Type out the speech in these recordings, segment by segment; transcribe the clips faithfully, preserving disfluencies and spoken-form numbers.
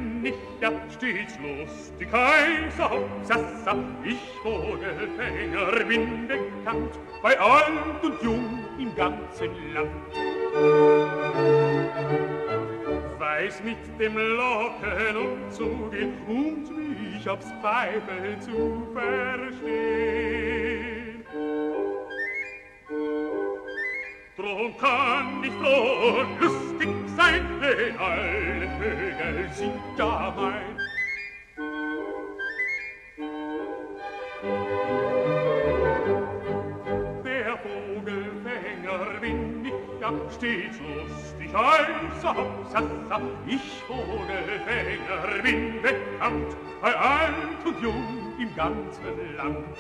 bin ich ja stets lustig, heißer Hauptsassa, ich Vogelfänger bin bekannt, bei alt und jung im ganzen Land. Weiß mit dem Locken umzugehen und mich aufs Pfeifen zu verstehen. Drum kann ich froh und lustig sein, denn alle Vögel sind ja mein. Der Vogelfänger bin ich ja stets lustig, heißer Hauptsassa, ich Vogelfänger bin bekannt, bei alt und jung im ganzen Land.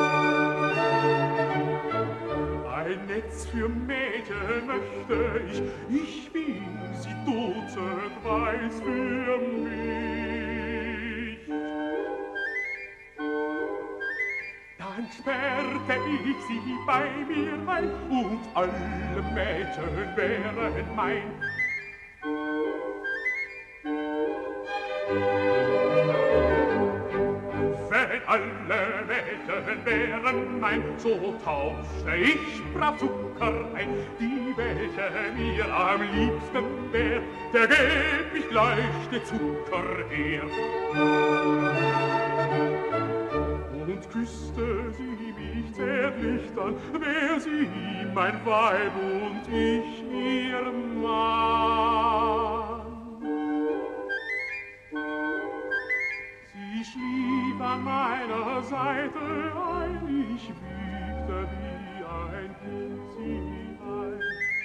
Ein Netz für Mädchen möchte ich, ich will sie dutzend weiß für mich. Dann sperrte ich sie bei mir ein und alle Mädchen wären mein. Wenn alle Mädchen wären mein, so tauschte ich brav Zucker ein. Die, welche mir am liebsten wär, der gäb ich gleich den Zucker her. Und küsste sie mich zärtlich dann, wär sie mein Weib und ich ihr Mann. Sie schlief an meiner Seite ein, ich wiegte wie ein Kind sie ein.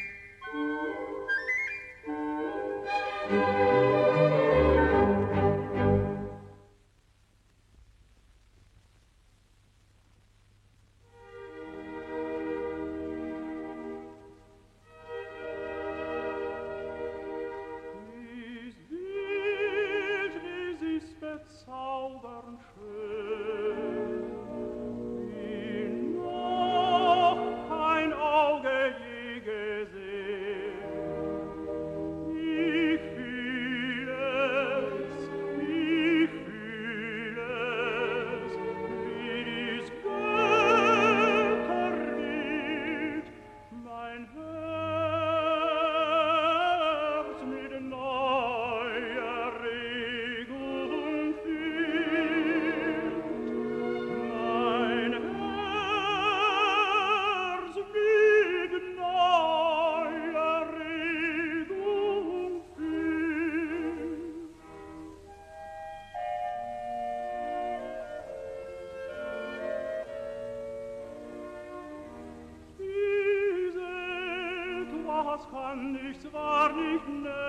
Bezaubernd schön, wie noch kein Auge je gesehen. Ich fühl es, ich fühl es, wie dies Götterlied mein Herz mit neuer Regung mein Herz mit neuer Regung füllt. Diese etwas kann ich zwar nicht nennen,